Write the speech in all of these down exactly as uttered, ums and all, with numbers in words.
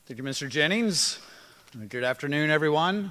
Thank you, Mister Jennings. Good afternoon, everyone.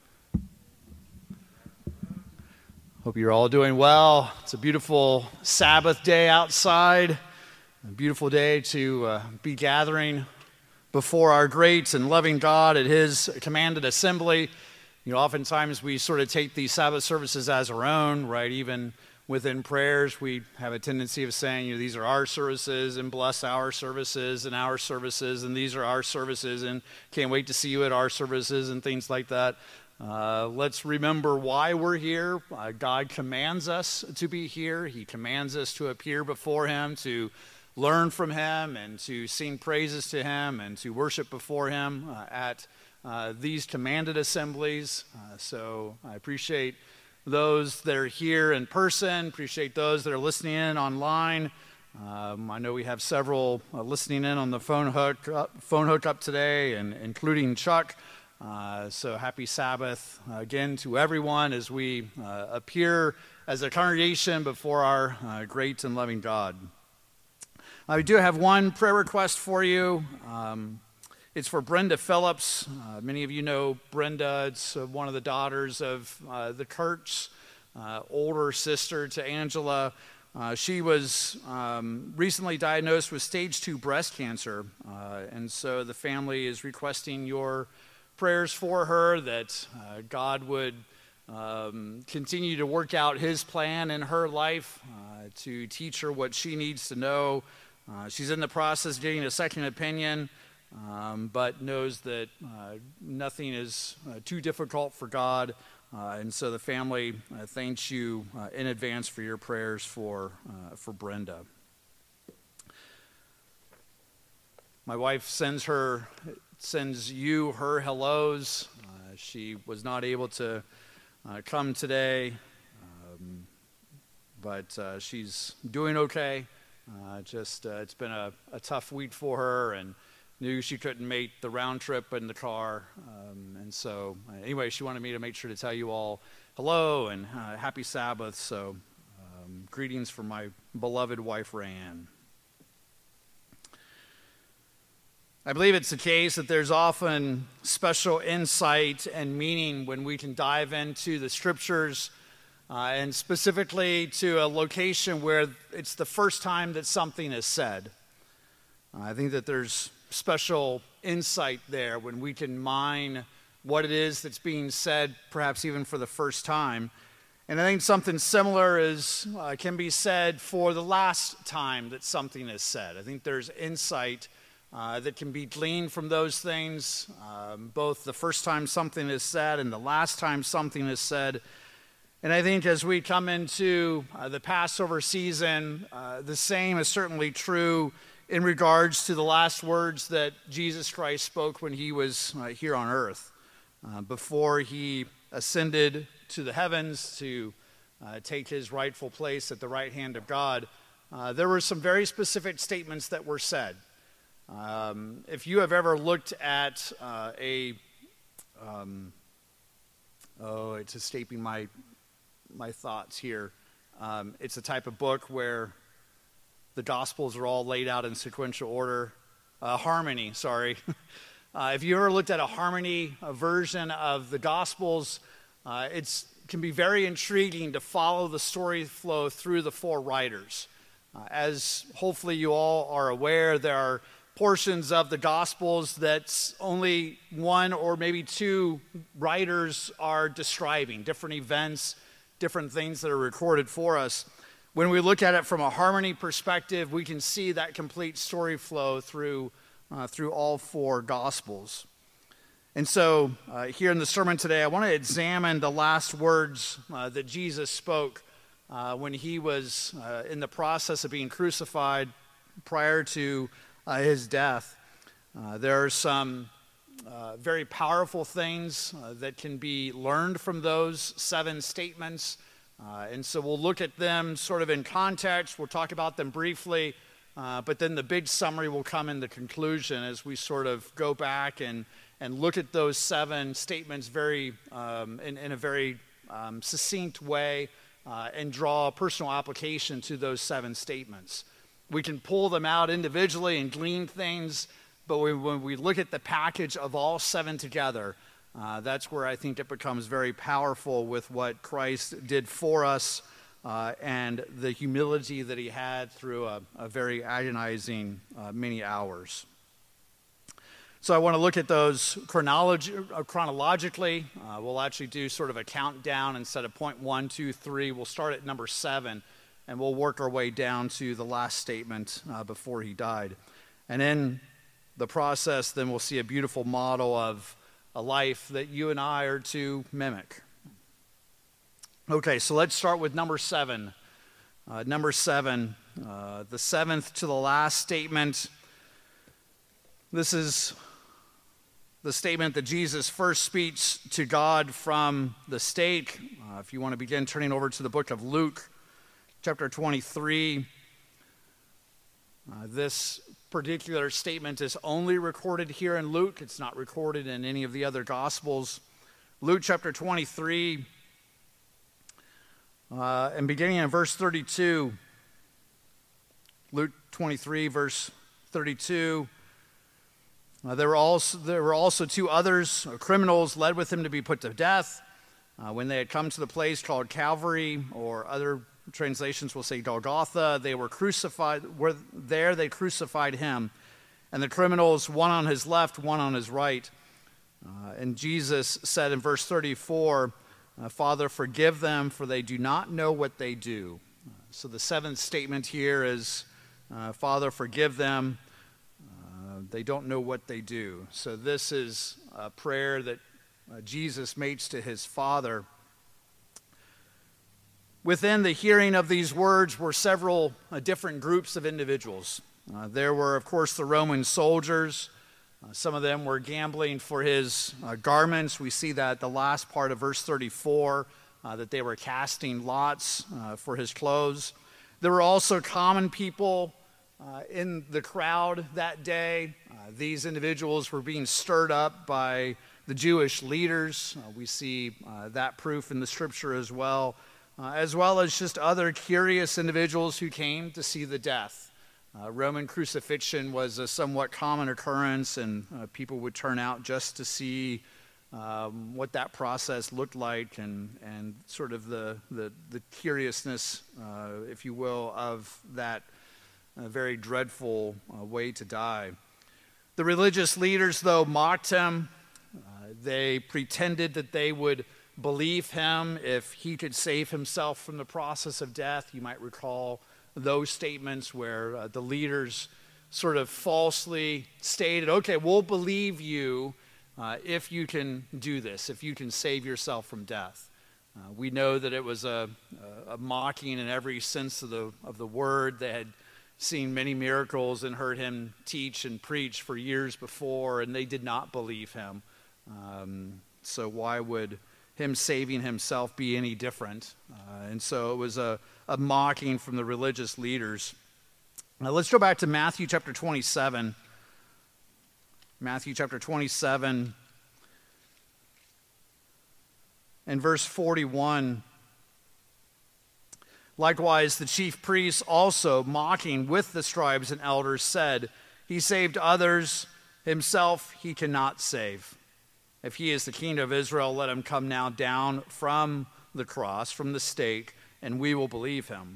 Hope you're all doing well. It's a beautiful Sabbath day outside, a beautiful day to uh, be gathering before our great and loving God at His commanded assembly. You know, oftentimes we sort of take these Sabbath services as our own, right? Even within prayers, we have a tendency of saying, you know, these are our services and bless our services and our services and these are our services and can't wait to see you at our services and things like that. Uh, let's remember why we're here. Uh, God commands us to be here. He commands us to appear before Him, to learn from Him and to sing praises to Him and to worship before Him uh, at uh, these commanded assemblies. Uh, so I appreciate those that are here in person, appreciate those that are listening in online. Um, I know we have several uh, listening in on the phone hook up, phone hookup today, and including Chuck. Uh, so happy Sabbath uh, again to everyone as we uh, appear as a congregation before our uh, great and loving God. Uh, we do have one prayer request for you. Um, It's for Brenda Phillips. Uh, many of you know Brenda. It's uh, one of the daughters of uh, the Kurtz, uh, older sister to Angela. Uh, she was um, recently diagnosed with stage two breast cancer, uh, and so the family is requesting your prayers for her, that uh, God would um, continue to work out His plan in her life, uh, to teach her what she needs to know. Uh, she's in the process of getting a second opinion, Um, but knows that uh, nothing is uh, too difficult for God, uh, and so the family uh, thanks you uh, in advance for your prayers for uh, for Brenda. My wife sends her sends you her hellos. Uh, she was not able to uh, come today, um, but uh, she's doing okay. Uh, just uh, it's been a, a tough week for her, and knew she couldn't make the round trip in the car, um, and so uh, anyway, she wanted me to make sure to tell you all hello and uh, happy Sabbath. So um, greetings from my beloved wife, Rayanne. I believe it's the case that there's often special insight and meaning when we can dive into the scriptures, uh, and specifically to a location where it's the first time that something is said. Uh, I think that there's special insight there when we can mine what it is that's being said, perhaps even for the first time. And I think something similar is uh, can be said for the last time that something is said. I think there's insight uh, that can be gleaned from those things, um, both the first time something is said and the last time something is said. And I think as we come into uh, the Passover season, uh, the same is certainly true in regards to the last words that Jesus Christ spoke when He was uh, here on earth. Uh, before He ascended to the heavens to uh, take His rightful place at the right hand of God, uh, there were some very specific statements that were said. Um, if you have ever looked at uh, a, um, oh, it's escaping my, my thoughts here. Um, it's a type of book where the Gospels are all laid out in sequential order. Uh, harmony, sorry. uh, if you ever looked at a harmony a version of the Gospels, uh, it can be very intriguing to follow the story flow through the four writers. Uh, as hopefully you all are aware, there are portions of the Gospels that only one or maybe two writers are describing, different events, different things that are recorded for us. When we look at it from a harmony perspective, we can see that complete story flow through uh, through all four Gospels. And so uh, here in the sermon today, I want to examine the last words uh, that Jesus spoke uh, when He was uh, in the process of being crucified prior to uh, His death. Uh, there are some uh, very powerful things uh, that can be learned from those seven statements. Uh, and so we'll look at them sort of in context. We'll talk about them briefly, uh, but then the big summary will come in the conclusion as we sort of go back and, and look at those seven statements very um, in, in a very um, succinct way uh, and draw a personal application to those seven statements. We can pull them out individually and glean things, but we, when we look at the package of all seven together, uh, that's where I think it becomes very powerful with what Christ did for us uh, and the humility that he had through a, a very agonizing uh, many hours. So I want to look at those chronolog- chronologically. Uh, we'll actually do sort of a countdown instead of point one, two, three. We'll start at number seven, and we'll work our way down to the last statement uh, before he died. And in the process, then we'll see a beautiful model of a life that you and I are to mimic. Okay, so let's start with number seven. Uh, number seven, uh, the seventh to the last statement. This is the statement that Jesus first speaks to God from the stake. Uh, if you want to begin turning over to the book of Luke, chapter twenty-three, uh, this particular statement is only recorded here in Luke. It's not recorded in any of the other Gospels. Luke chapter twenty-three, uh, and beginning in verse thirty-two, Luke twenty-three, verse thirty-two, Uh, there, were also, there were also two others, uh, criminals, led with him to be put to death. Uh, when they had come to the place called Calvary, or other translations will say Golgotha, they were crucified. Were there they crucified him, and the criminals, one on his left, one on his right. Uh, and Jesus said in verse thirty-four, uh, Father, forgive them, for they do not know what they do. Uh, so the seventh statement here is, uh, Father, forgive them. They don't know what they do. So this is a prayer that uh, Jesus makes to his Father. Within the hearing of these words were several uh, different groups of individuals. Uh, there were, of course, the Roman soldiers. Uh, some of them were gambling for his uh, garments. We see that the last part of verse thirty-four, uh, that they were casting lots uh, for his clothes. There were also common people Uh, in the crowd that day. Uh, these individuals were being stirred up by the Jewish leaders. Uh, we see uh, that proof in the scripture as well, uh, as well as just other curious individuals who came to see the death. Uh, Roman crucifixion was a somewhat common occurrence, and uh, people would turn out just to see um, what that process looked like, and, and sort of the, the, the curiousness, uh, if you will, of that a very dreadful uh, way to die. The religious leaders, though, mocked him. Uh, they pretended that they would believe him if he could save himself from the process of death. You might recall those statements where uh, the leaders sort of falsely stated, okay, we'll believe you uh, if you can do this, if you can save yourself from death. Uh, we know that it was a, a, a mocking in every sense of the, of the word. They had seen many miracles and heard him teach and preach for years before, and they did not believe him. Um, so why would him saving himself be any different? Uh, and so it was a, a mocking from the religious leaders. Now let's go back to Matthew chapter twenty-seven. Matthew chapter twenty-seven and verse forty-one. Likewise, the chief priests also, mocking with the scribes and elders, said, He saved others, himself he cannot save. If he is the king of Israel, let him come now down from the cross, from the stake, and we will believe him.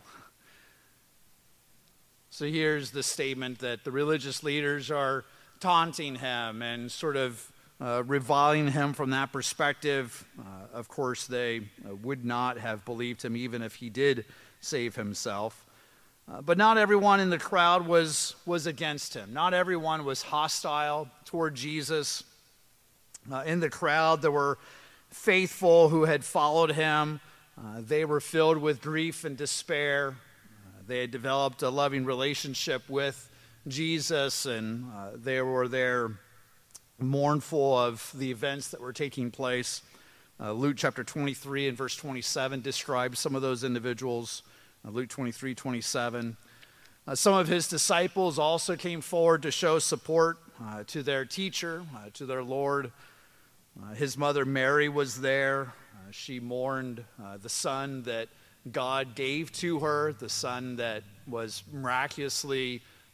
So here's the statement that the religious leaders are taunting him and sort of uh, reviling him from that perspective. Uh, of course, they uh, would not have believed him even if he did save himself. Uh, but not everyone in the crowd was, was against him. Not everyone was hostile toward Jesus. Uh, in the crowd, there were faithful who had followed him. Uh, they were filled with grief and despair. Uh, they had developed a loving relationship with Jesus, and uh, they were there mournful of the events that were taking place. Uh, Luke chapter twenty-three and verse twenty-seven describes some of those individuals. Uh, Luke twenty-three, twenty-seven. Uh, some of his disciples also came forward to show support uh, to their teacher, uh, to their Lord. Uh, his mother Mary was there. Uh, she mourned uh, the son that God gave to her, the son that was miraculously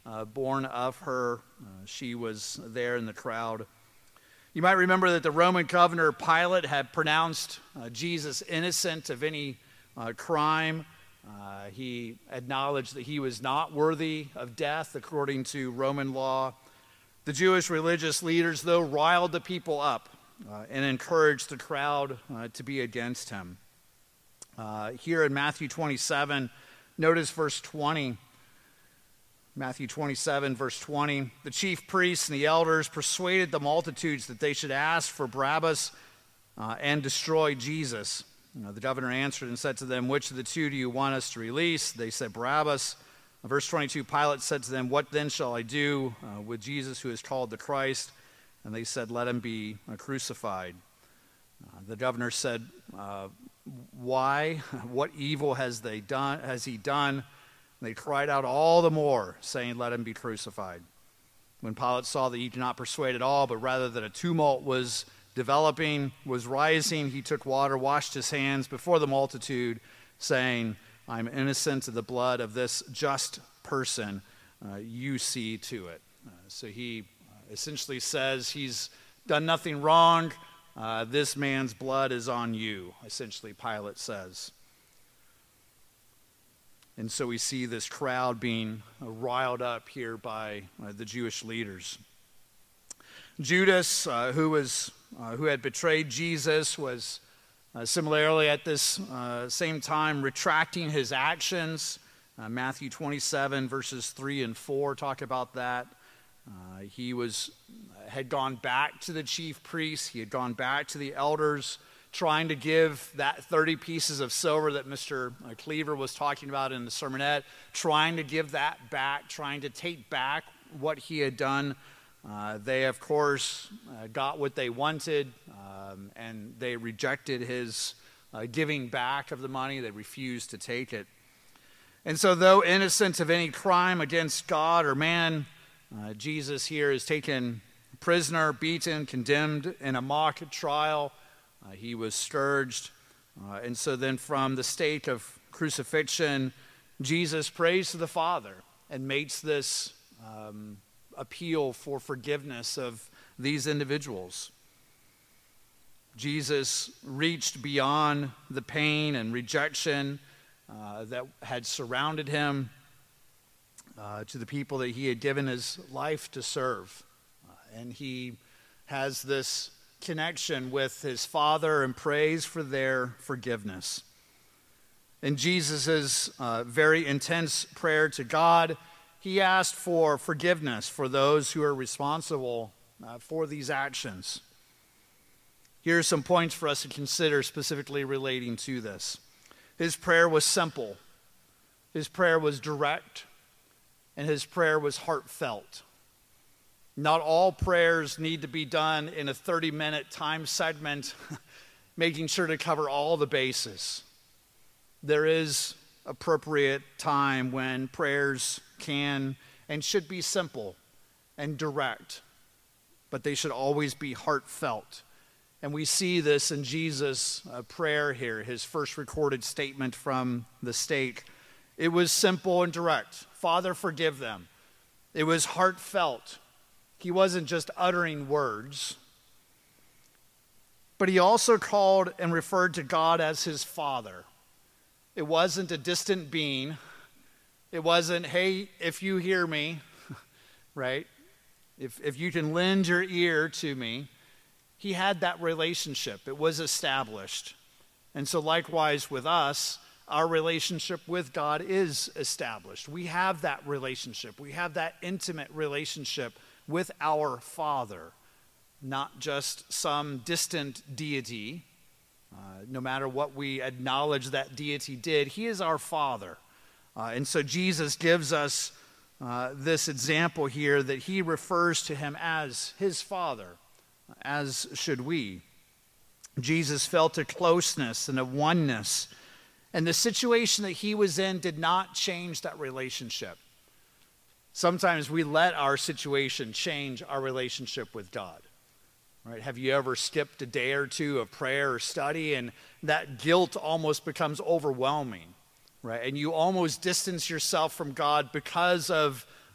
uh, born of her. Uh, she was there in the crowd. You might remember that the Roman governor Pilate had pronounced uh, Jesus innocent of any uh, crime. Uh, he acknowledged that he was not worthy of death according to Roman law. The Jewish religious leaders, though, riled the people up uh, and encouraged the crowd uh, to be against him. Uh, here in Matthew twenty-seven, notice verse twenty. Matthew twenty-seven, verse twenty. The chief priests and the elders persuaded the multitudes that they should ask for Barabbas uh, and destroy Jesus. You know, the governor answered and said to them, "Which of the two do you want us to release?" They said, "Barabbas." Verse twenty-two, Pilate said to them, "What then shall I do uh, with Jesus who is called the Christ?" And they said, "Let him be uh, crucified." Uh, the governor said, uh, "Why? What evil has they done? Has he done?" And they cried out all the more, saying, "Let him be crucified." When Pilate saw that he did not persuade at all, but rather that a tumult was developing, was rising, he took water, washed his hands before the multitude, saying, "I'm innocent of the blood of this just person. Uh, you see to it." Uh, so he essentially says he's done nothing wrong. Uh, this man's blood is on you, essentially Pilate says. And so we see this crowd being uh, riled up here by uh, the Jewish leaders. Judas, uh, who was uh, who had betrayed Jesus, was uh, similarly at this uh, same time retracting his actions. Uh, Matthew twenty-seven, verses three and four talk about that. Uh, he was had gone back to the chief priests. He had gone back to the elders, trying to give that thirty pieces of silver that Mister Cleaver was talking about in the sermonette, trying to give that back, trying to take back what he had done. Uh, they, of course, uh, got what they wanted, um, and they rejected his uh, giving back of the money. They refused to take it. And so, though innocent of any crime against God or man, uh, Jesus here is taken prisoner, beaten, condemned in a mock trial. Uh, he was scourged. Uh, and so then from the state of crucifixion, Jesus prays to the Father and makes this um, appeal for forgiveness of these individuals. Jesus reached beyond the pain and rejection uh, that had surrounded him uh, to the people that he had given his life to serve. Uh, and he has this connection with his Father and prays for their forgiveness. In Jesus' uh, very intense prayer to God, he asked for forgiveness for those who are responsible uh, for these actions. Here are some points for us to consider specifically relating to this. His prayer was simple. His prayer was direct. And his prayer was heartfelt. Not all prayers need to be done in a thirty-minute time segment, making sure to cover all the bases. There is appropriate time when prayers can and should be simple and direct, but they should always be heartfelt. And we see this in Jesus' uh, prayer here, his first recorded statement from the stake. It was simple and direct. Father, forgive them. It was heartfelt. He wasn't just uttering words, but he also called and referred to God as his Father. It wasn't a distant being. It wasn't, hey, if you hear me, right? If, if you can lend your ear to me. He had that relationship. It was established. And so likewise with us, our relationship with God is established. We have that relationship. We have that intimate relationship with our Father, not just some distant deity. Uh, no matter what we acknowledge that deity did, he is our Father. Uh, and so Jesus gives us uh, this example here that he refers to him as his Father, as should we. Jesus felt a closeness and a oneness, and the situation that he was in did not change that relationship. Sometimes we let our situation change our relationship with God. Right? Have you ever skipped a day or two of prayer or study, and that guilt almost becomes overwhelming, right? And you almost distance yourself from God because of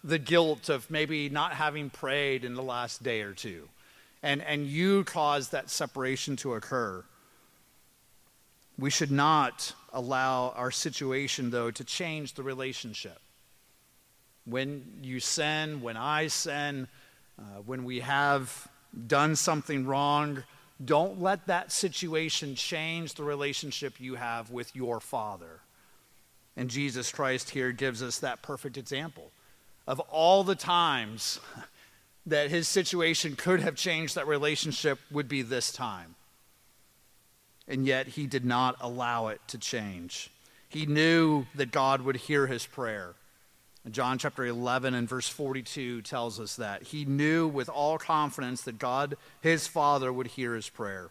the guilt of maybe not having prayed in the last day or two, and, and you caused that separation to occur. We should not allow our situation, though, to change the relationship. When you sin, when I sin, uh, when we have done something wrong, don't let that situation change the relationship you have with your Father. And Jesus Christ here gives us that perfect example. Of all the times that his situation could have changed that relationship would be this time. And yet he did not allow it to change. He knew that God would hear his prayer. John chapter eleven and verse forty-two tells us that. He knew with all confidence that God, his Father, would hear his prayer.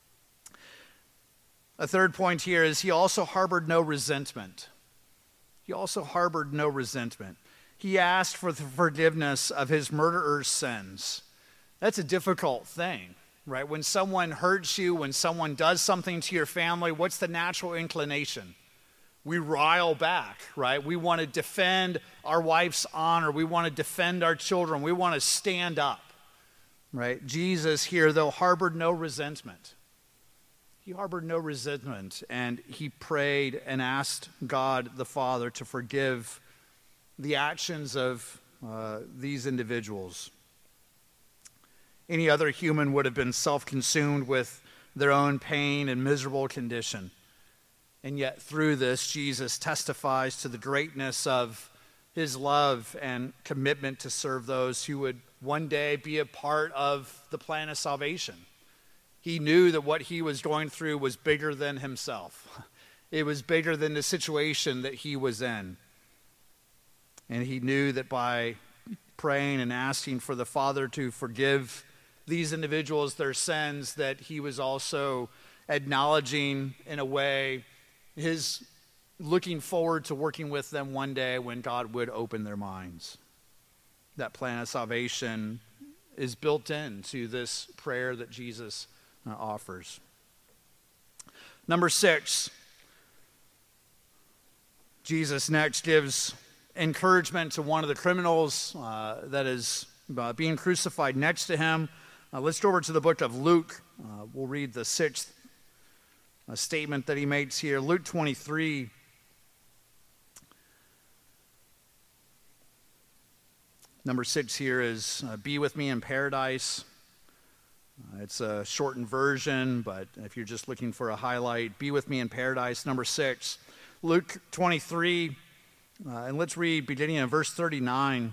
A third point here is he also harbored no resentment. He also harbored no resentment. He asked for the forgiveness of his murderer's sins. That's a difficult thing, right? When someone hurts you, when someone does something to your family, what's the natural inclination? We rile back, right? We want to defend our wife's honor. We want to defend our children. We want to stand up, right? Jesus here, though, harbored no resentment. He harbored no resentment, and he prayed and asked God the Father to forgive the actions of uh, these individuals. Any other human would have been self-consumed with their own pain and miserable condition. And yet through this, Jesus testifies to the greatness of his love and commitment to serve those who would one day be a part of the plan of salvation. He knew that what he was going through was bigger than himself. It was bigger than the situation that he was in. And he knew that by praying and asking for the Father to forgive these individuals their sins, that he was also acknowledging in a way his looking forward to working with them one day when God would open their minds. That plan of salvation is built into this prayer that Jesus uh, offers. Number six, Jesus next gives encouragement to one of the criminals uh, that is uh, being crucified next to him. Uh, let's go over to the book of Luke. Uh, we'll read the sixth uh, statement that he makes here. Luke twenty-three. Number six here is, uh, be with me in paradise. Uh, it's a shortened version, but if you're just looking for a highlight, be with me in paradise. Number six, Luke twenty-three. Uh, and let's read beginning in verse thirty-nine.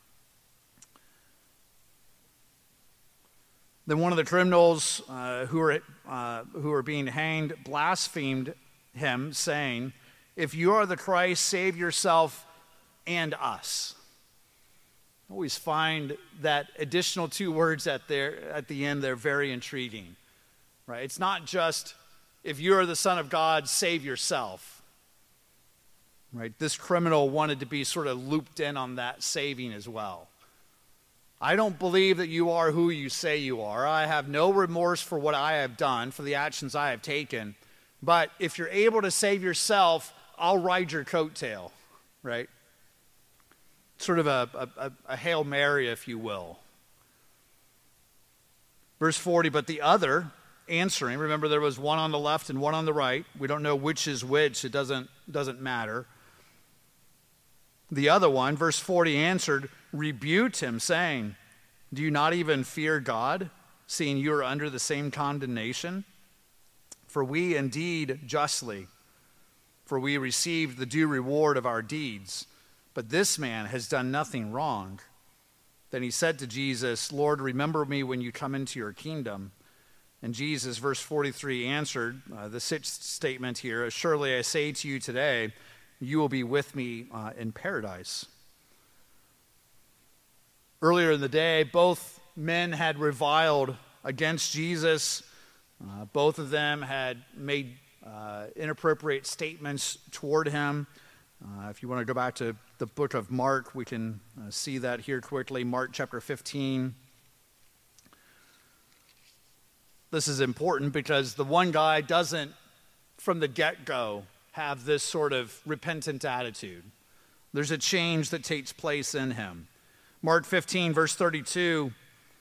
Then one of the criminals uh, who are uh, who are being hanged blasphemed him, saying, "If you are the Christ, save yourself and us." I always find that additional two words at there at the end, they're very intriguing. Right? It's not just, if you are the Son of God, save yourself. Right? This criminal wanted to be sort of looped in on that saving as well. I don't believe that you are who you say you are. I have no remorse for what I have done, for the actions I have taken. But if you're able to save yourself, I'll ride your coattail, right? Sort of a, a, a Hail Mary, if you will. Verse forty, but the other answering, remember there was one on the left and one on the right. We don't know which is which. It doesn't, doesn't matter. The other one, verse forty, answered, rebuked him, saying, do you not even fear God, seeing you are under the same condemnation? For we indeed justly, for we received the due reward of our deeds, but this man has done nothing wrong. Then he said to Jesus, Lord, remember me when you come into your kingdom. And Jesus, verse forty-three, answered, uh, the sixth statement here, surely I say to you today, you will be with me uh, in paradise. Earlier in the day, both men had reviled against Jesus. Uh, both of them had made uh, inappropriate statements toward him. Uh, if you want to go back to the book of Mark, we can uh, see that here quickly. Mark chapter fifteen. This is important because the one guy doesn't, from the get-go, have this sort of repentant attitude. There's a change that takes place in him. Mark fifteen, verse thirty-two.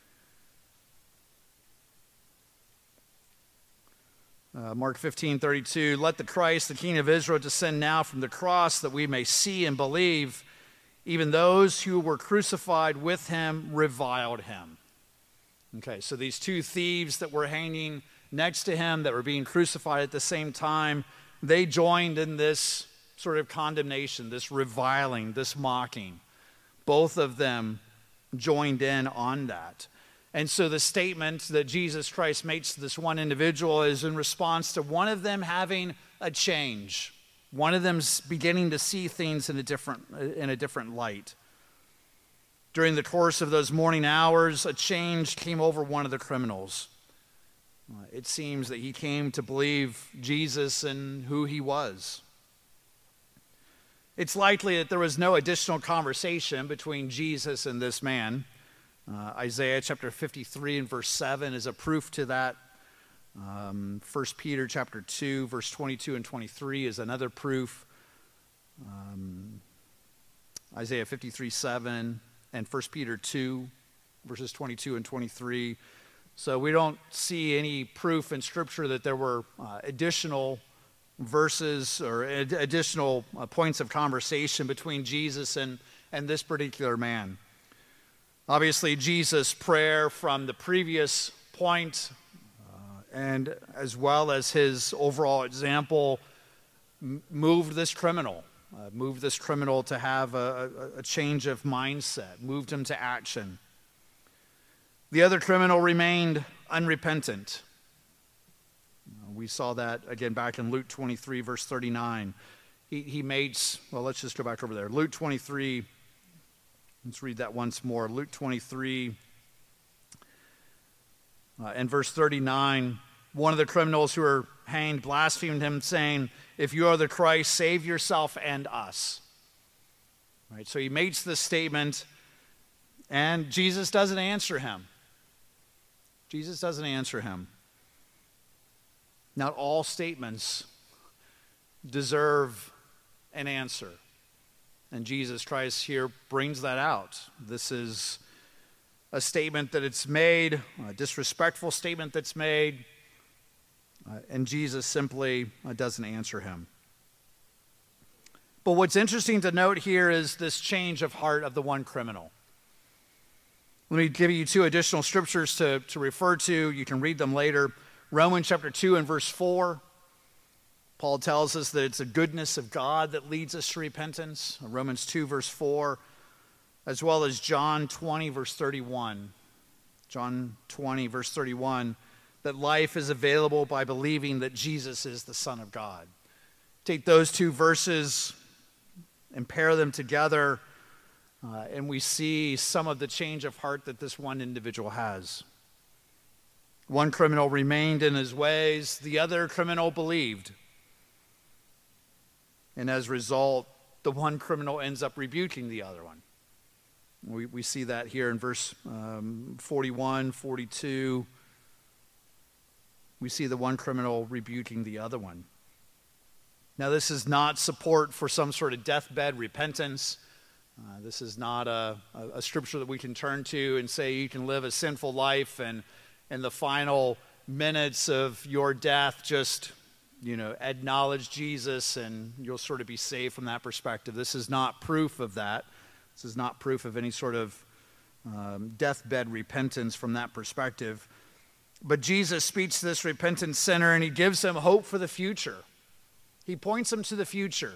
Uh, Mark fifteen, thirty-two, let the Christ, the King of Israel, descend now from the cross that we may see and believe. Even those who were crucified with him reviled him. Okay, so these two thieves that were hanging next to him, that were being crucified at the same time, they joined in this sort of condemnation, this reviling, this mocking. Both of them joined in on that. And so the statement that Jesus Christ makes to this one individual is in response to one of them having a change. One of them's beginning to see things in a different, in a different light. During the course of those morning hours, a change came over one of the criminals. Uh, it seems that he came to believe Jesus and who he was. It's likely that there was no additional conversation between Jesus and this man. Uh, Isaiah chapter fifty-three and verse seven is a proof to that. Um, First Peter chapter two, verse twenty-two and twenty-three is another proof. Um, Isaiah fifty-three, seven, and First Peter two, verses twenty-two and twenty-three. So we don't see any proof in Scripture that there were uh, additional verses or ad- additional uh, points of conversation between Jesus and, and this particular man. Obviously, Jesus' prayer from the previous point, uh, and as well as his overall example, m- moved this criminal, uh, moved this criminal to have a, a, a change of mindset, moved him to action. The other criminal remained unrepentant. Uh, we saw that again back in Luke twenty-three, verse thirty-nine. He, he makes, well, let's just go back over there. Luke twenty-three. Let's read that once more. Luke twenty-three uh, and verse thirty-nine. One of the criminals who were hanged blasphemed him, saying, "If you are the Christ, save yourself and us." Right. So he makes this statement, and Jesus doesn't answer him. Jesus doesn't answer him. Not all statements deserve an answer. And Jesus Christ here brings that out. This is a statement that it's made, a disrespectful statement that's made, uh, and Jesus simply uh, doesn't answer him. But what's interesting to note here is this change of heart of the one criminal. Let me give you two additional scriptures to, to refer to. You can read them later. Romans chapter two and verse four. Paul tells us that it's the goodness of God that leads us to repentance. Romans two, verse four, as well as John twenty, verse thirty-one. John twenty, verse thirty-one, that life is available by believing that Jesus is the Son of God. Take those two verses and pair them together, uh, and we see some of the change of heart that this one individual has. One criminal remained in his ways, the other criminal believed. And as a result, the one criminal ends up rebuking the other one. We, we see that here in verse um, forty-one, forty-two. We see the one criminal rebuking the other one. Now, this is not support for some sort of deathbed repentance. Uh, this is not a, a, a scripture that we can turn to and say you can live a sinful life and in the final minutes of your death just, you know, acknowledge Jesus and you'll sort of be saved from that perspective. This is not proof of that. This is not proof of any sort of um, deathbed repentance from that perspective. But Jesus speaks to this repentant sinner and he gives him hope for the future. He points him to the future.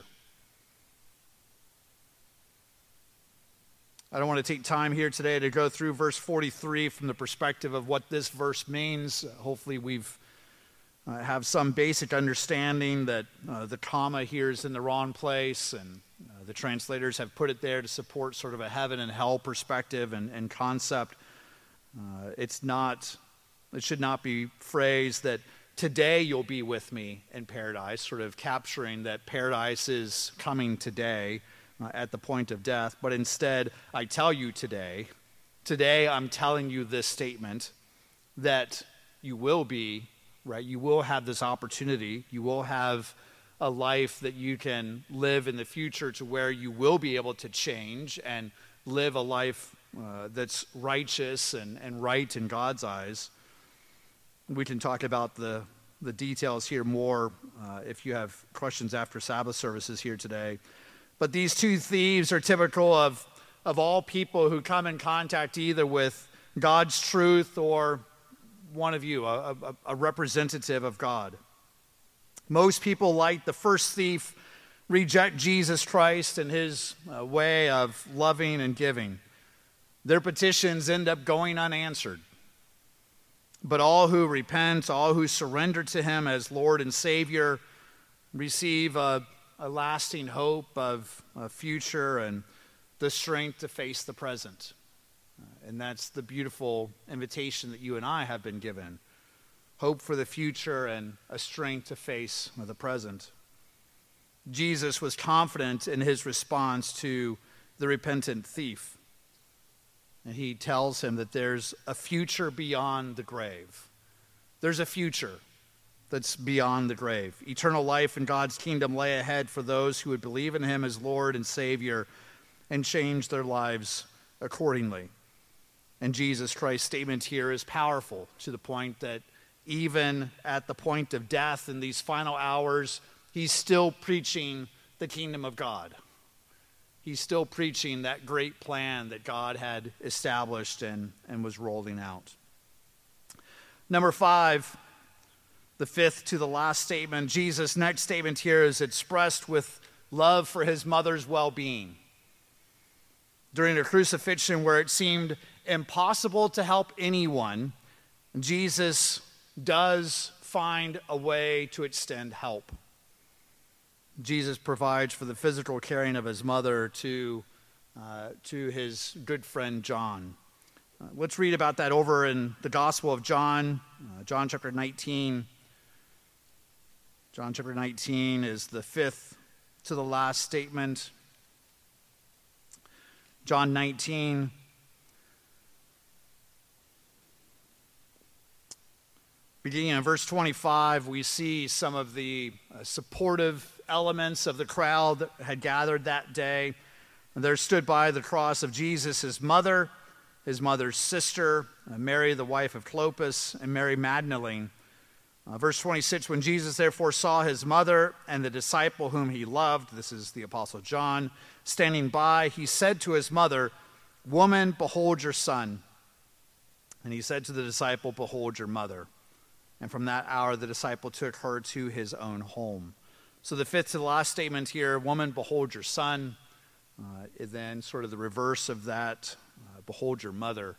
I don't want to take time here today to go through verse forty-three from the perspective of what this verse means. Hopefully we've uh, have some basic understanding that uh, the comma here is in the wrong place, and uh, the translators have put it there to support sort of a heaven and hell perspective and, and concept. Uh, it's not, it should not be phrased that today you'll be with me in paradise, sort of capturing that paradise is coming today. Uh, at the point of death, but instead, I tell you today, today I'm telling you this statement that you will be, right? You will have this opportunity. You will have a life that you can live in the future to where you will be able to change and live a life uh, that's righteous and, and right in God's eyes. We can talk about the, the details here more uh, if you have questions after Sabbath services here today. But these two thieves are typical of, of all people who come in contact either with God's truth or one of you, a, a, a representative of God. Most people, like the first thief, reject Jesus Christ and his uh, way of loving and giving. Their petitions end up going unanswered. But all who repent, all who surrender to him as Lord and Savior, receive a, a lasting hope of a future and the strength to face the present. Uh, and that's the beautiful invitation that you and I have been given. Hope for the future and a strength to face the present. Jesus was confident in his response to the repentant thief. And he tells him that there's a future beyond the grave. There's a future that's beyond the grave. Eternal life in God's kingdom lay ahead for those who would believe in him as Lord and Savior and change their lives accordingly. And Jesus Christ's statement here is powerful to the point that even at the point of death in these final hours, he's still preaching the kingdom of God. He's still preaching that great plan that God had established and, and was rolling out. Number five, the fifth to the last statement, Jesus' next statement here is expressed with love for his mother's well-being. During a crucifixion where it seemed impossible to help anyone, Jesus does find a way to extend help. Jesus provides for the physical caring of his mother to, uh, to his good friend John. Uh, let's read about that over in the Gospel of John, uh, John chapter nineteen. John chapter nineteen is the fifth to the last statement. John nineteen. Beginning in verse twenty-five, we see some of the uh, supportive elements of the crowd that had gathered that day. And there stood by the cross of Jesus his mother, his mother's sister, uh, Mary, the wife of Clopas, and Mary Magdalene. Uh, verse twenty-six, when Jesus therefore saw his mother and the disciple whom he loved, this is the Apostle John, standing by, he said to his mother, "Woman, behold your son." And he said to the disciple, "Behold your mother." And from that hour, the disciple took her to his own home. So the fifth to the last statement here, "Woman, behold your son." Uh, and then sort of the reverse of that, uh, "Behold your mother."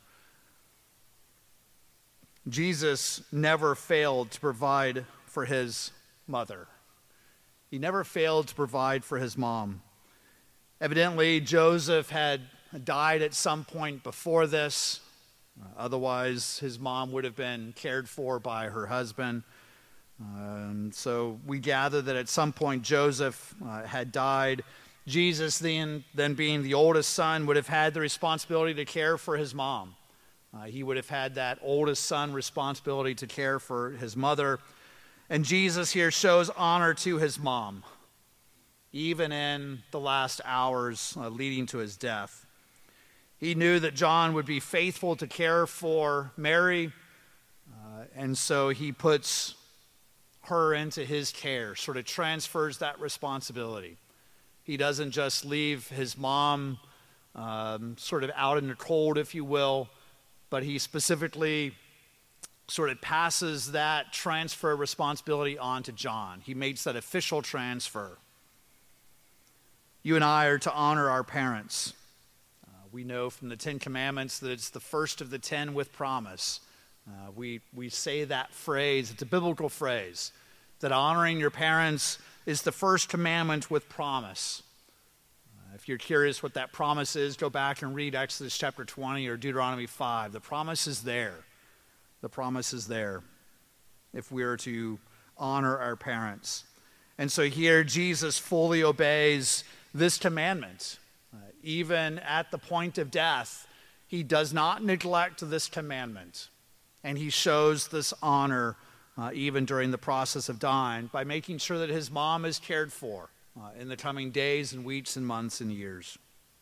Jesus never failed to provide for his mother. He never failed to provide for his mom. Evidently, Joseph had died at some point before this. Uh, otherwise, his mom would have been cared for by her husband. Um, so we gather that at some point Joseph uh, had died. Jesus, then, then being the oldest son, would have had the responsibility to care for his mom. Uh, he would have had that oldest son responsibility to care for his mother. And Jesus here shows honor to his mom, even in the last hours uh, leading to his death. He knew that John would be faithful to care for Mary, uh, and so he puts her into his care, sort of transfers that responsibility. He doesn't just leave his mom um, sort of out in the cold, if you will, but he specifically sort of passes that transfer responsibility on to John. He makes that official transfer. You and I are to honor our parents. We know from the Ten Commandments that it's the first of the ten with promise. Uh, we, we say that phrase, it's a biblical phrase, that honoring your parents is the first commandment with promise. Uh, if you're curious what that promise is, go back and read Exodus chapter twenty or Deuteronomy five. The promise is there. The promise is there if we are to honor our parents. And so here Jesus fully obeys this commandment. Uh, even at the point of death, he does not neglect this commandment, and he shows this honor uh, even during the process of dying, by making sure that his mom is cared for uh, in the coming days and weeks and months and years.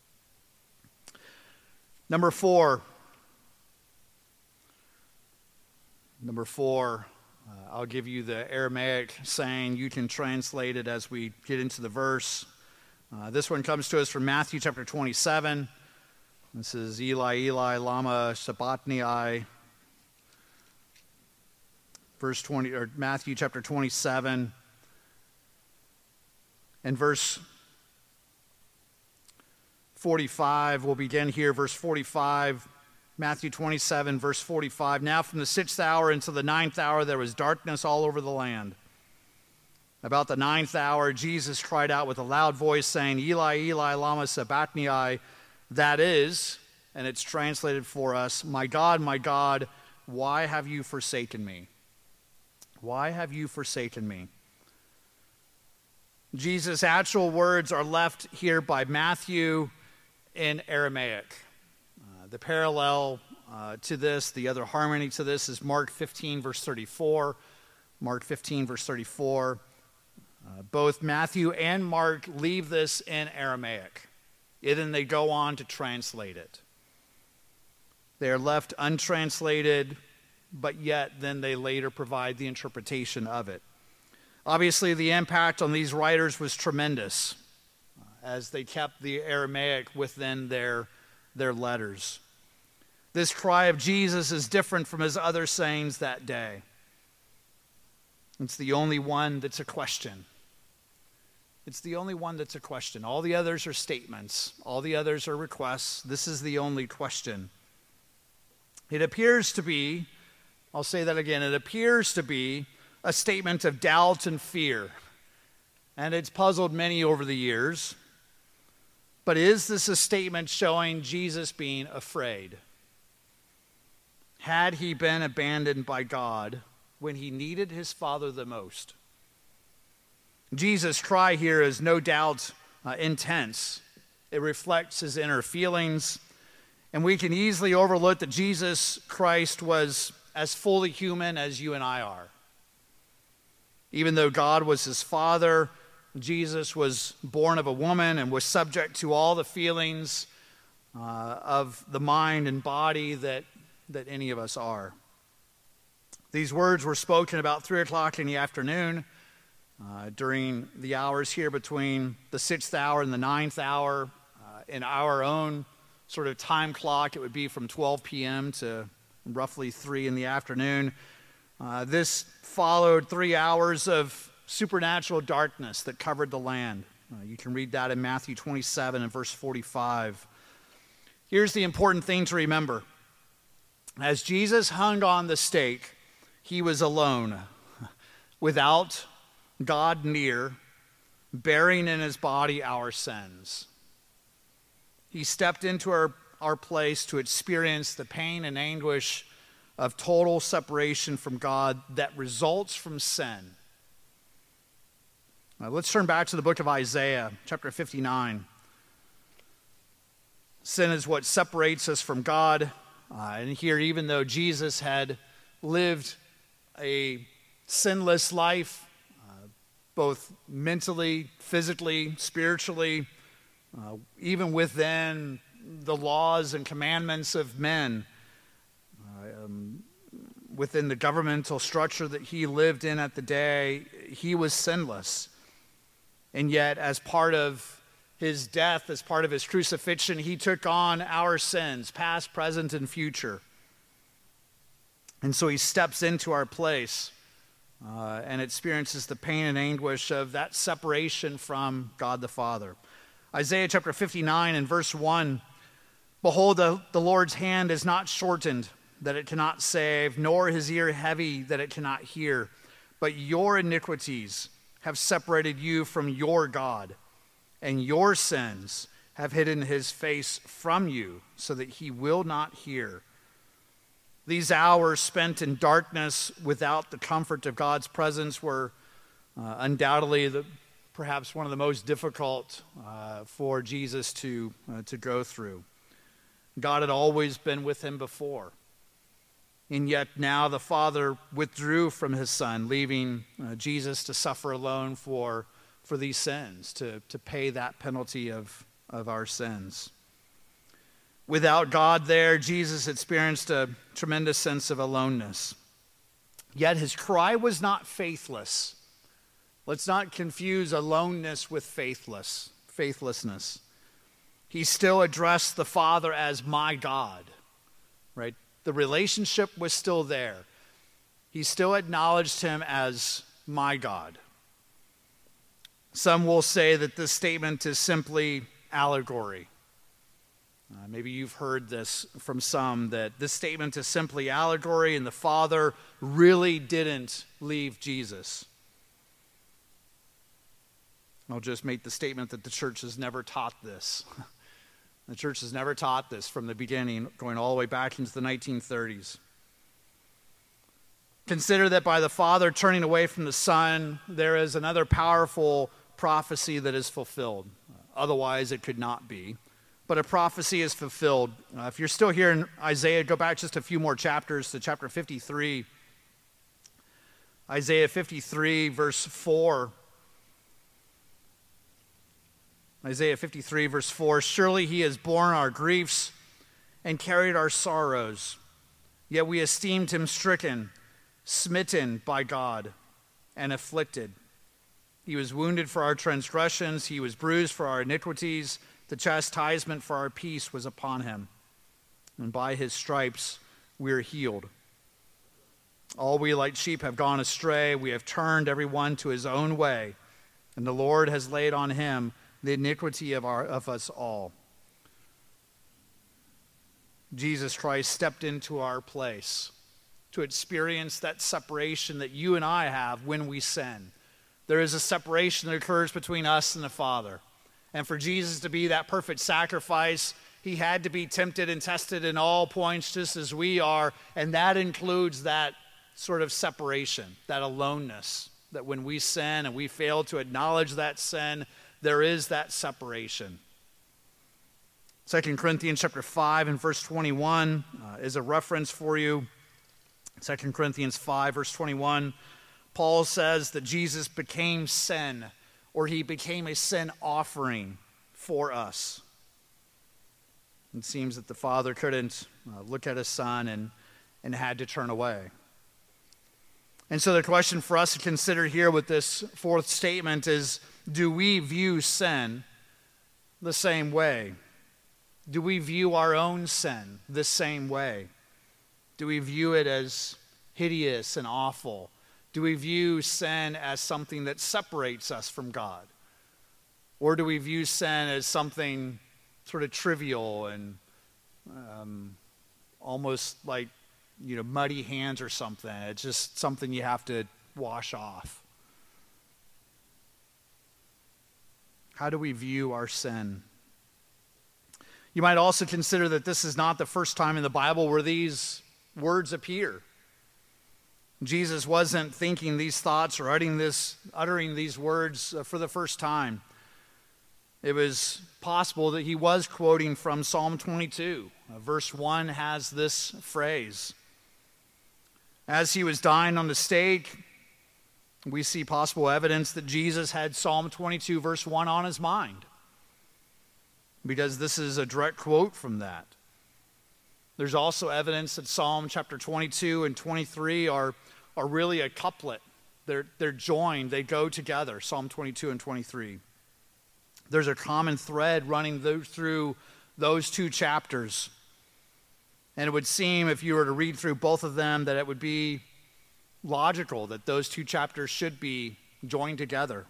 Number four. Number four, uh, I'll give you the Aramaic saying. You can translate it as we get into the verse. Uh, this one comes to us from Matthew chapter twenty-seven. This is Eli, Eli, lama sabachthani. Verse twenty, or Matthew chapter twenty-seven, and verse forty-five. We'll begin here, verse forty-five. Matthew twenty-seven, verse forty-five. Now from the sixth hour until the ninth hour, there was darkness all over the land. About the ninth hour, Jesus cried out with a loud voice, saying, Eli, Eli, lama sabachthani. That is, and it's translated for us, my God, my God, why have you forsaken me? Why have you forsaken me? Jesus' actual words are left here by Matthew in Aramaic. Uh, the parallel uh, to this, the other harmony to this, is Mark fifteen, verse thirty-four. Mark fifteen, verse thirty-four. Uh, both Matthew and Mark leave this in Aramaic, and then they go on to translate it. They are left untranslated, but yet then they later provide the interpretation of it. Obviously, the impact on these writers was tremendous uh, as they kept the Aramaic within their, their letters. This cry of Jesus is different from his other sayings that day. It's the only one that's a question. It's the only one that's a question. All the others are statements. All the others are requests. This is the only question. It appears to be, I'll say that again, it appears to be a statement of doubt and fear. And it's puzzled many over the years. But is this a statement showing Jesus being afraid? Had he been abandoned by God when he needed his Father the most? Jesus' cry here is no doubt uh, intense. It reflects his inner feelings. And we can easily overlook that Jesus Christ was as fully human as you and I are. Even though God was his Father, Jesus was born of a woman and was subject to all the feelings uh, of the mind and body that, that any of us are. These words were spoken about three o'clock in the afternoon uh, during the hours here between the sixth hour and the ninth hour. Uh, in our own sort of time clock, it would be from twelve p.m. to roughly three in the afternoon. Uh, this followed three hours of supernatural darkness that covered the land. Uh, you can read that in Matthew twenty-seven and verse forty-five. Here's the important thing to remember. As Jesus hung on the stake, he was alone, without God near, bearing in his body our sins. He stepped into our, our place to experience the pain and anguish of total separation from God that results from sin. Now, let's turn back to the book of Isaiah, chapter fifty-nine. Sin is what separates us from God. Uh, and here, even though Jesus had lived a sinless life, uh, both mentally, physically, spiritually, uh, even within the laws and commandments of men, uh, um, within the governmental structure that he lived in at the day, he was sinless. And yet, as part of his death, as part of his crucifixion, he took on our sins, past, present, and future. And so he steps into our place uh, and experiences the pain and anguish of that separation from God the Father. Isaiah chapter fifty-nine and verse one, behold, the, the Lord's hand is not shortened, that it cannot save, nor his ear heavy, that it cannot hear. But your iniquities have separated you from your God, and your sins have hidden his face from you, so that he will not hear. These hours spent in darkness without the comfort of God's presence were uh, undoubtedly the, perhaps one of the most difficult uh, for Jesus to, uh, to go through. God had always been with him before. And yet now the Father withdrew from his Son, leaving uh, Jesus to suffer alone for, for these sins, to, to pay that penalty of, of our sins. Without God there, Jesus experienced a tremendous sense of aloneness. Yet his cry was not faithless. Let's not confuse aloneness with faithless, faithlessness. He still addressed the Father as my God, right? The relationship was still there. He still acknowledged him as my God. Some will say that this statement is simply allegory. Uh, maybe you've heard this from some, that this statement is simply allegory and the Father really didn't leave Jesus. I'll just make the statement that the church has never taught this. The church has never taught this from the beginning, going all the way back into the nineteen thirties. Consider that by the Father turning away from the Son, there is another powerful prophecy that is fulfilled. Otherwise, it could not be. But a prophecy is fulfilled. Uh, if you're still here in Isaiah, go back just a few more chapters to chapter fifty-three. Isaiah fifty-three, verse four. Isaiah fifty-three, verse four, surely he has borne our griefs and carried our sorrows, yet we esteemed him stricken, smitten by God, and afflicted. He was wounded for our transgressions, he was bruised for our iniquities, the chastisement for our peace was upon him, and by his stripes we are healed. All we like sheep have gone astray, we have turned every one to his own way, and the Lord has laid on him the iniquity of, our, of us all. Jesus Christ stepped into our place to experience that separation that you and I have when we sin. There is a separation that occurs between us and the Father. And for Jesus to be that perfect sacrifice, he had to be tempted and tested in all points just as we are, and that includes that sort of separation, that aloneness, that when we sin and we fail to acknowledge that sin, there is that separation. Second Corinthians chapter five and verse twenty-one uh, is a reference for you. Second Corinthians five, verse twenty-one, Paul says that Jesus became sin, or he became a sin offering for us. It seems that the Father couldn't uh, look at his Son and, and had to turn away. And so the question for us to consider here with this fourth statement is, do we view sin the same way? Do we view our own sin the same way? Do we view it as hideous and awful? Do we view sin as something that separates us from God? Or do we view sin as something sort of trivial and um, almost like, you know, muddy hands or something? It's just something you have to wash off. How do we view our sin? You might also consider that this is not the first time in the Bible where these words appear. Jesus wasn't thinking these thoughts or uttering, this, uttering these words for the first time. It was possible that he was quoting from Psalm twenty-two. Uh, verse one has this phrase. As he was dying on the stake, we see possible evidence that Jesus had Psalm twenty-two, verse one on his mind, because this is a direct quote from that. There's also evidence that Psalm chapter twenty-two and twenty-three are, are really a couplet. They're, they're joined, they go together, Psalm twenty-two and twenty-three. There's a common thread running through those two chapters. And it would seem, if you were to read through both of them, that it would be logical that those two chapters should be joined together.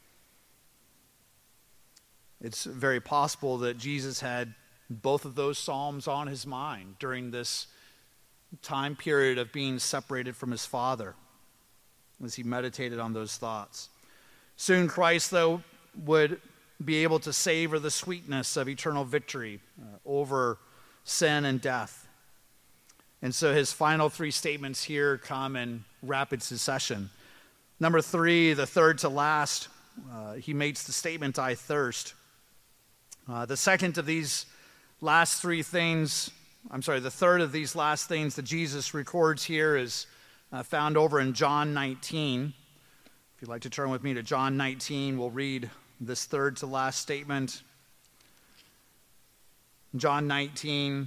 It's very possible that Jesus had both of those psalms on his mind during this time period of being separated from his Father as he meditated on those thoughts. Soon Christ, though, would be able to savor the sweetness of eternal victory uh, over sin and death. And so his final three statements here come in rapid succession. Number three, the third to last, uh, he makes the statement, I thirst. Uh, the second of these last three things I'm sorry, the third of these last things that Jesus records here is uh, found over in John nineteen. If you'd like to turn with me to John nineteen, we'll read this third to last statement. John nineteen.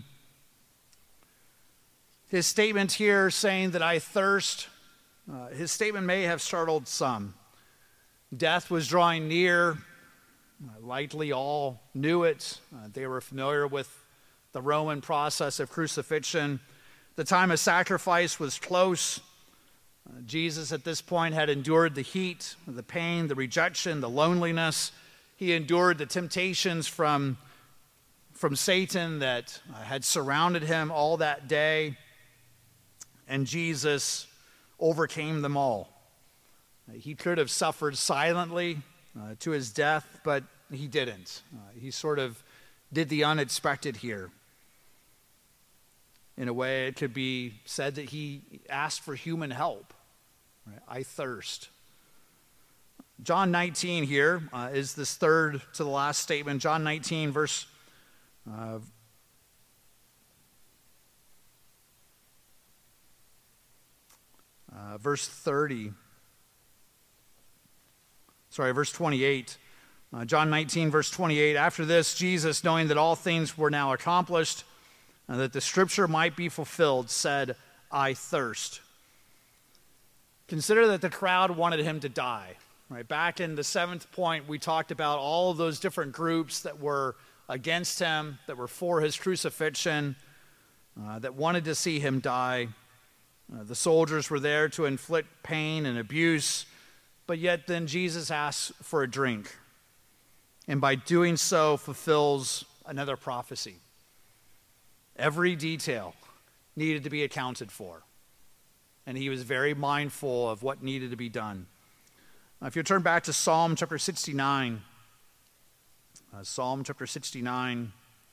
His statement here saying that I thirst, uh, his statement may have startled some. Death was drawing near. Uh, likely all knew it. Uh, they were familiar with the Roman process of crucifixion. The time of sacrifice was close. Uh, Jesus at this point had endured the heat, the pain, the rejection, the loneliness. He endured the temptations from, from Satan that uh, had surrounded him all that day. And Jesus overcame them all. Uh, he could have suffered silently uh, to his death, but he didn't. Uh, he sort of did the unexpected here. In a way, it could be said that he asked for human help. Right? I thirst. John nineteen here uh, is this third to the last statement. John nineteen, verse uh, uh, verse thirty. Sorry, verse twenty-eight. Uh, John nineteen, verse twenty-eight. After this, Jesus, knowing that all things were now accomplished, and that the scripture might be fulfilled, said, I thirst. Consider that the crowd wanted him to die. Right? Back in the seventh point, we talked about all of those different groups that were against him, that were for his crucifixion, uh, that wanted to see him die. Uh, the soldiers were there to inflict pain and abuse, but yet then Jesus asks for a drink, and by doing so fulfills another prophecy. Every detail needed to be accounted for, and he was very mindful of what needed to be done. Now, if you turn back to Psalm chapter sixty-nine, uh, Psalm chapter sixty-nine.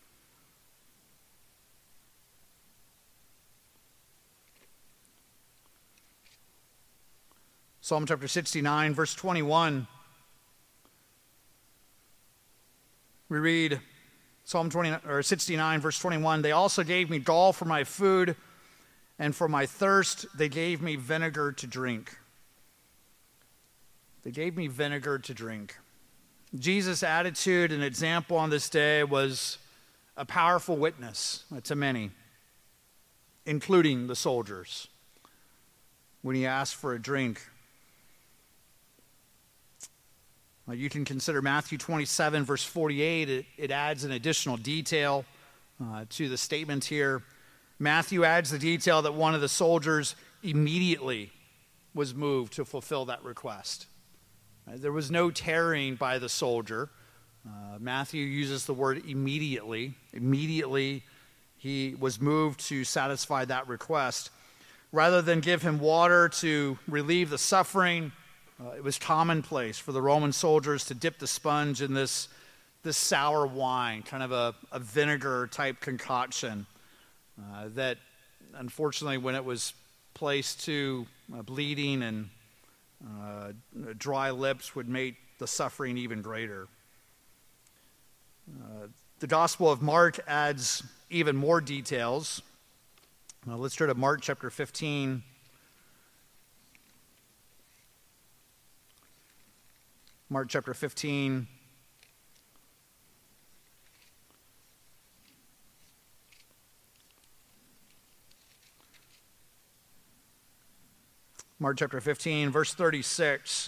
Psalm chapter sixty-nine, verse twenty-one. We read Psalm twenty, or sixty-nine, verse twenty-one. They also gave me gall for my food, and for my thirst they gave me vinegar to drink. They gave me vinegar to drink. Jesus' attitude and example on this day was a powerful witness to many, including the soldiers, when he asked for a drink. Uh, you can consider Matthew twenty-seven, verse forty-eight. It, it adds an additional detail uh, to the statement here. Matthew adds the detail that one of the soldiers immediately was moved to fulfill that request. Uh, there was no tarrying by the soldier. Uh, Matthew uses the word immediately. Immediately, he was moved to satisfy that request. Rather than give him water to relieve the suffering, Uh, it was commonplace for the Roman soldiers to dip the sponge in this, this sour wine, kind of a, a vinegar-type concoction uh, that, unfortunately, when it was placed to uh, bleeding and uh, dry lips, would make the suffering even greater. Uh, the Gospel of Mark adds even more details. Uh, let's turn to Mark chapter fifteen. Mark chapter fifteen. Mark chapter fifteen, verse thirty-six.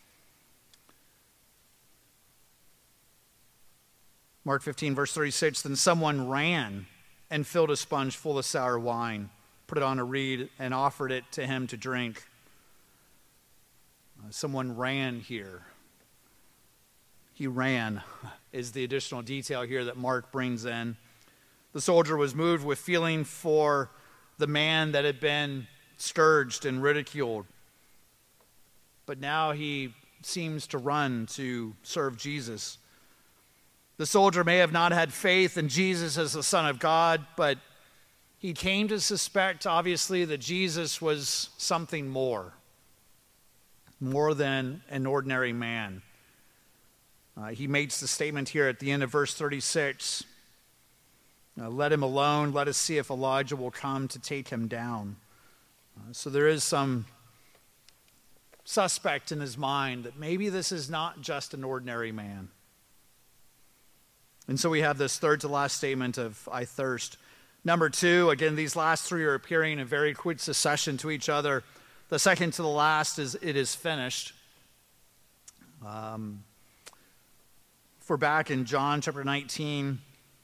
Mark fifteen, verse thirty-six. Then someone ran and filled a sponge full of sour wine, put it on a reed, and offered it to him to drink. Uh, someone ran here. He ran, is the additional detail here that Mark brings in. The soldier was moved with feeling for the man that had been scourged and ridiculed. But now he seems to run to serve Jesus. The soldier may have not had faith in Jesus as the Son of God, but he came to suspect, obviously, that Jesus was something more, more than an ordinary man. Uh, he makes the statement here at the end of verse thirty-six. Uh, let him alone. Let us see if Elijah will come to take him down. Uh, so there is some suspect in his mind that maybe this is not just an ordinary man. And so we have this third to last statement of I thirst. Number two, again, these last three are appearing in very quick succession to each other. The second to the last is it is finished. Um, for back in John chapter nineteen,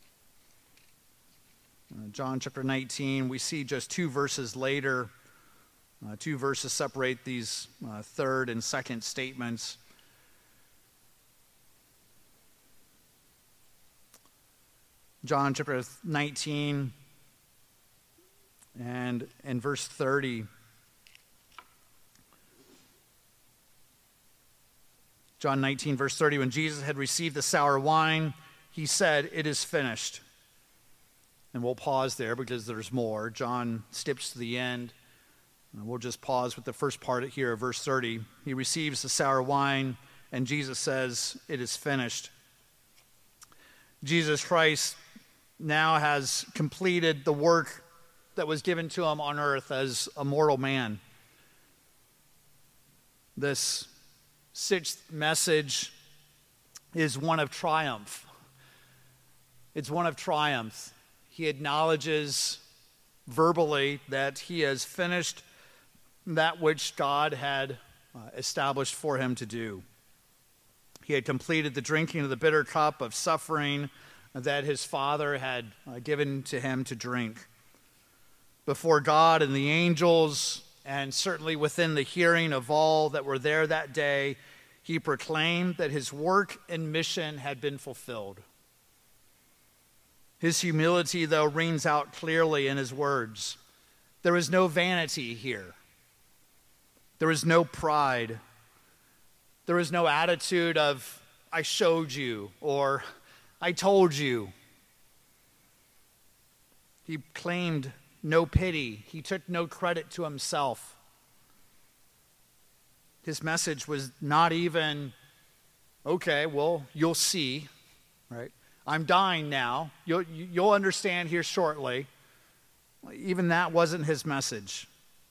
uh, John chapter nineteen, we see just two verses later, uh, two verses separate these uh, third and second statements. John chapter nineteen and in verse thirty. John nineteen, verse thirty, when Jesus had received the sour wine, he said, "It is finished." And we'll pause there because there's more. John skips to the end. We'll just pause with the first part here of verse thirty. He receives the sour wine, and Jesus says, "It is finished." Jesus Christ now has completed the work that was given to him on earth as a mortal man. This sixth message is one of triumph. It's one of triumph. He acknowledges verbally that he has finished that which God had uh, established for him to do. He had completed the drinking of the bitter cup of suffering that his Father had uh, given to him to drink. Before God and the angels, and certainly within the hearing of all that were there that day, he proclaimed that his work and mission had been fulfilled. His humility, though, rings out clearly in his words. There is no vanity here. There is no pride. There is no attitude of, I showed you, or I told you. He claimed no pity. He took no credit to himself. His message was not even, okay, well, you'll see, right? I'm dying now. You'll, you'll understand here shortly. Even that wasn't his message.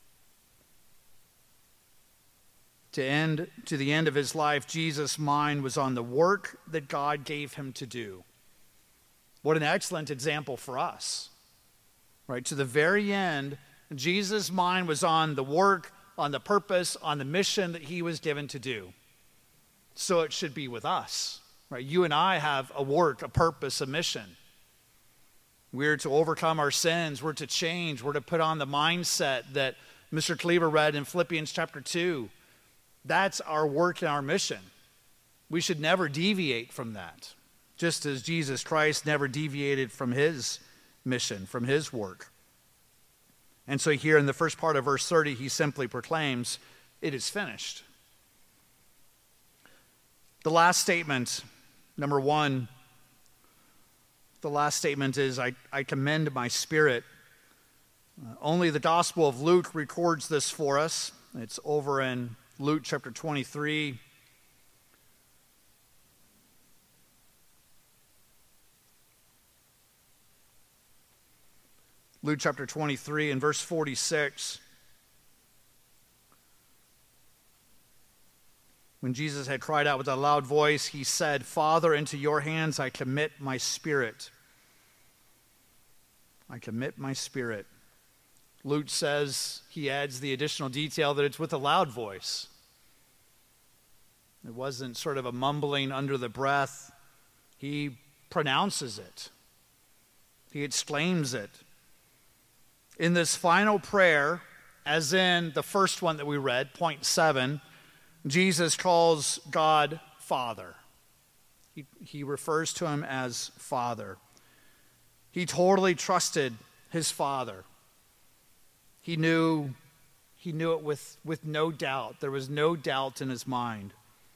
To end, to the end of his life, Jesus' mind was on the work that God gave him to do. What an excellent example for us, right? To the very end, Jesus' mind was on the work, on the purpose, on the mission that he was given to do. So it should be with us, right? You and I have a work, a purpose, a mission. We're to overcome our sins. We're to change. We're to put on the mindset that Mister Cleaver read in Philippians chapter two. That's our work and our mission. We should never deviate from that, just as Jesus Christ never deviated from his mission, from his work. And so here in the first part of verse thirty, he simply proclaims, it is finished. The last statement, number one, the last statement is, I, I commend my spirit. Uh, only the Gospel of Luke records this for us. It's over in Luke chapter twenty-three. Luke chapter twenty-three and verse forty-six. When Jesus had cried out with a loud voice, he said, "Father, into your hands I commit my spirit." I commit my spirit. Luke says, he adds the additional detail that it's with a loud voice. It wasn't sort of a mumbling under the breath. He pronounces it. He exclaims it. In this final prayer, as in the first one that we read, point seven, Jesus calls God Father. He, he refers to him as Father. He totally trusted his Father. He knew, he knew it with, with no doubt. There was no doubt in his mind.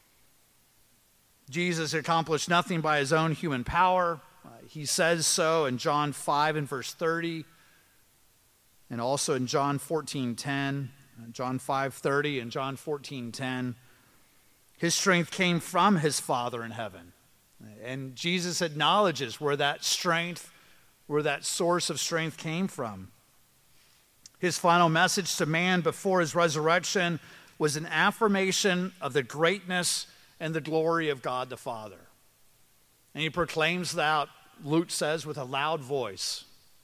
Jesus accomplished nothing by his own human power. Uh, he says so in John five and verse thirty, and also in John fourteen ten, John five thirty and John fourteen ten. His strength came from his Father in heaven. And Jesus acknowledges where that strength where that source of strength came from. His final message to man before his resurrection was an affirmation of the greatness and the glory of God the Father. And he proclaims that, Luke says, with a loud voice.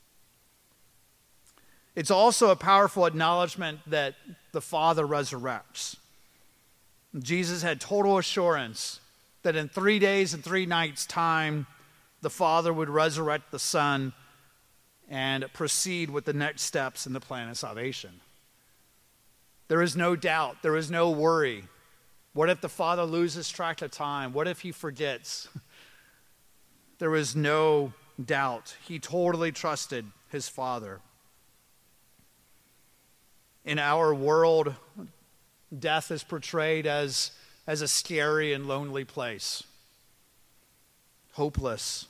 It's also a powerful acknowledgement that the Father resurrects. Jesus had total assurance that in three days and three nights' time, the Father would resurrect the Son and proceed with the next steps in the plan of salvation. There is no doubt. There is no worry. What if the Father loses track of time? What if he forgets? There was no doubt. He totally trusted his Father. In our world, death is portrayed as, as a scary and lonely place. Hopeless.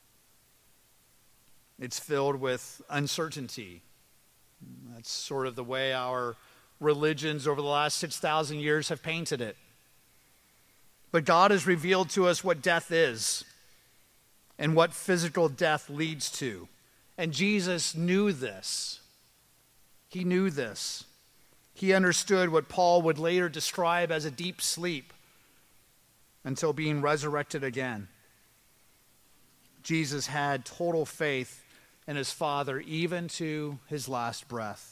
It's filled with uncertainty. That's sort of the way our religions over the last six thousand years have painted it. But God has revealed to us what death is and what physical death leads to. And Jesus knew this. He knew this. He understood what Paul would later describe as a deep sleep until being resurrected again. Jesus had total faith in his Father even to his last breath.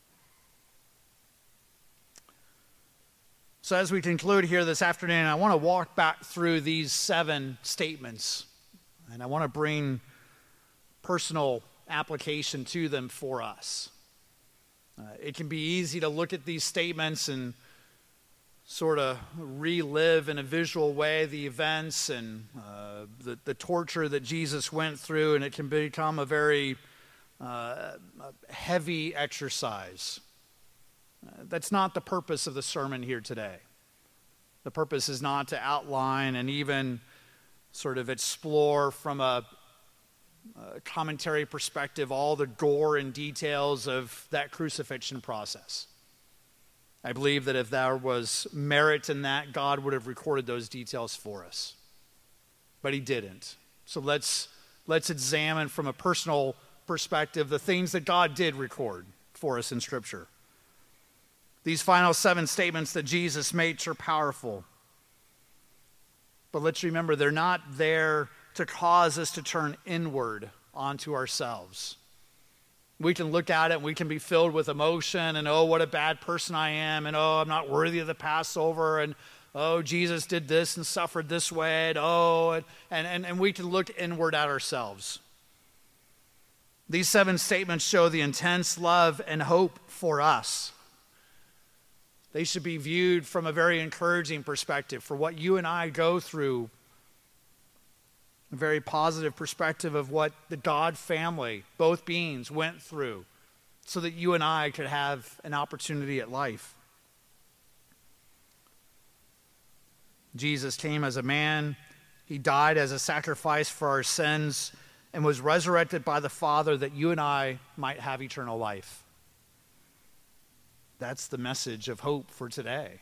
So as we conclude here this afternoon, I want to walk back through these seven statements, and I want to bring personal application to them for us. Uh, it can be easy to look at these statements and sort of relive in a visual way the events and uh, the, the torture that Jesus went through, and it can become a very uh, heavy exercise. Uh, that's not the purpose of the sermon here today. The purpose is not to outline and even sort of explore from a Uh, commentary perspective, all the gore and details of that crucifixion process. I believe that if there was merit in that, God would have recorded those details for us. But he didn't. So let's, let's examine from a personal perspective the things that God did record for us in Scripture. These final seven statements that Jesus made are powerful. But let's remember, they're not there to cause us to turn inward onto ourselves. We can look at it and we can be filled with emotion and, oh, what a bad person I am, and oh, I'm not worthy of the Passover, and oh, Jesus did this and suffered this way, and oh, and, and, and we can look inward at ourselves. These seven statements show the intense love and hope for us. They should be viewed from a very encouraging perspective for what you and I go through. A very positive perspective of what the God family, both beings, went through so that you and I could have an opportunity at life. Jesus came as a man. He died as a sacrifice for our sins and was resurrected by the Father that you and I might have eternal life. That's the message of hope for today.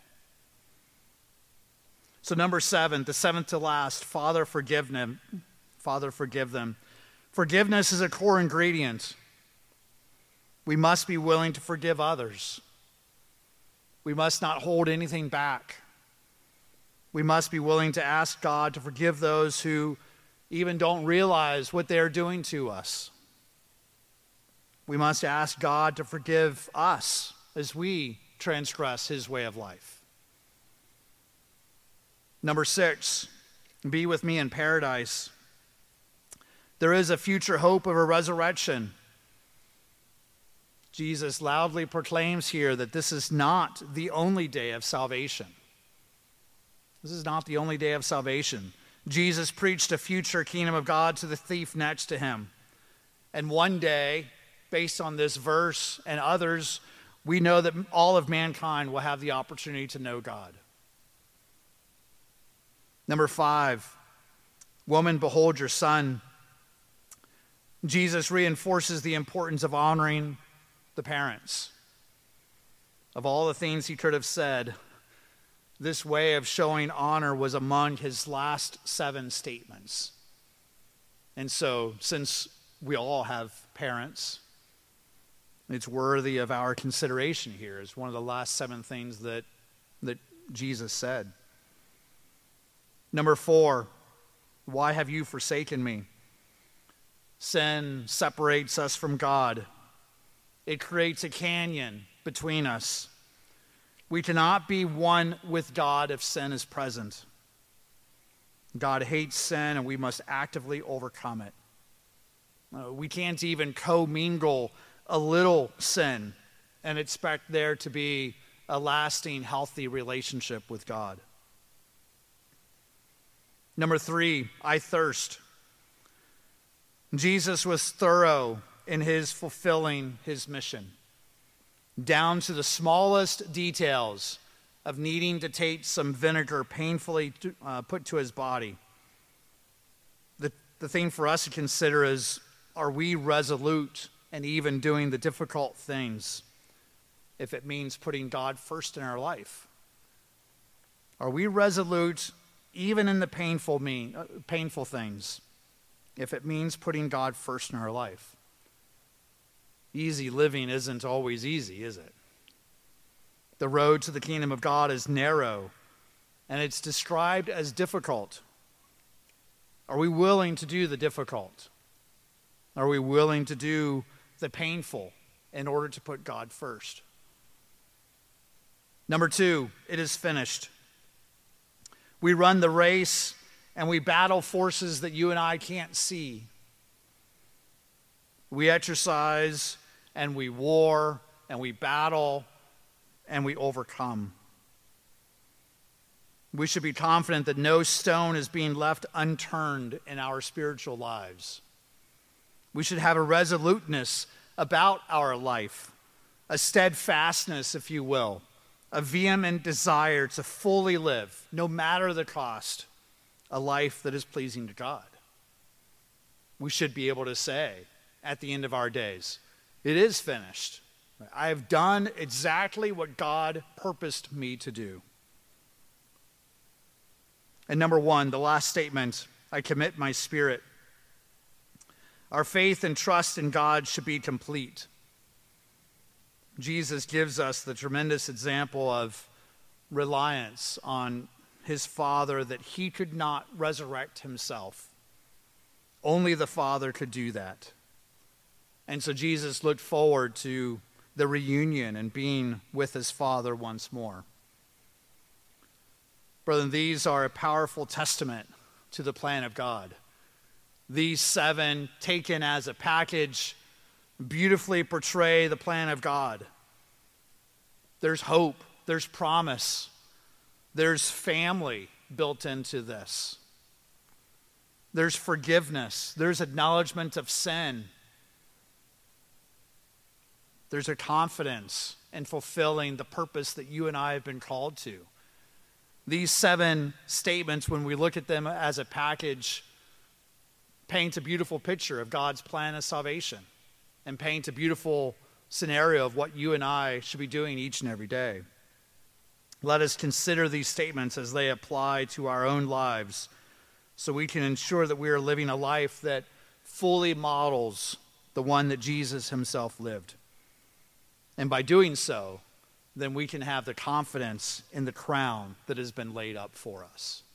So number seven, the seventh to last, Father, forgive them. Father, forgive them. Forgiveness is a core ingredient. We must be willing to forgive others. We must not hold anything back. We must be willing to ask God to forgive those who even don't realize what they're doing to us. We must ask God to forgive us as we transgress his way of life. Number six, be with me in paradise. There is a future hope of a resurrection. Jesus loudly proclaims here that this is not the only day of salvation. This is not the only day of salvation. Jesus preached a future kingdom of God to the thief next to him. And one day, based on this verse and others, we know that all of mankind will have the opportunity to know God. Number five, woman, behold your son. Jesus reinforces the importance of honoring the parents. Of all the things he could have said, this way of showing honor was among his last seven statements. And so, since we all have parents. It's worthy of our consideration here. It's one of the last seven things that, that Jesus said. Number four, why have you forsaken me? Sin separates us from God. It creates a canyon between us. We cannot be one with God if sin is present. God hates sin, and we must actively overcome it. Uh, we can't even commingle a little sin and expect there to be a lasting, healthy relationship with God. Number three, I thirst. Jesus was thorough in his fulfilling his mission, down to the smallest details of needing to take some vinegar painfully to, uh, put to his body. The, the thing for us to consider is, are we resolute and even doing the difficult things if it means putting God first in our life? Are we resolute even in the painful mean, uh, painful things if it means putting God first in our life? Easy living isn't always easy, is it? The road to the kingdom of God is narrow, and it's described as difficult. Are we willing to do the difficult? Are we willing to do the painful in order to put God first? Number two, it is finished. We run the race and we battle forces that you and I can't see. We exercise and we war and we battle and we overcome. We should be confident that no stone is being left unturned in our spiritual lives. We should have a resoluteness about our life, a steadfastness, if you will, a vehement desire to fully live, no matter the cost, a life that is pleasing to God. We should be able to say at the end of our days, it is finished. I have done exactly what God purposed me to do. And number one, the last statement, I commit my spirit. Our faith and trust in God should be complete. Jesus gives us the tremendous example of reliance on his Father, that he could not resurrect himself. Only the Father could do that. And so Jesus looked forward to the reunion and being with his Father once more. Brethren, these are a powerful testament to the plan of God. These seven, taken as a package, beautifully portray the plan of God. There's hope, there's promise, there's family built into this. There's forgiveness, there's acknowledgement of sin. There's a confidence in fulfilling the purpose that you and I have been called to. These seven statements, when we look at them as a package, paint a beautiful picture of God's plan of salvation and paint a beautiful scenario of what you and I should be doing each and every day. Let us consider these statements as they apply to our own lives so we can ensure that we are living a life that fully models the one that Jesus himself lived. And by doing so, then we can have the confidence in the crown that has been laid up for us.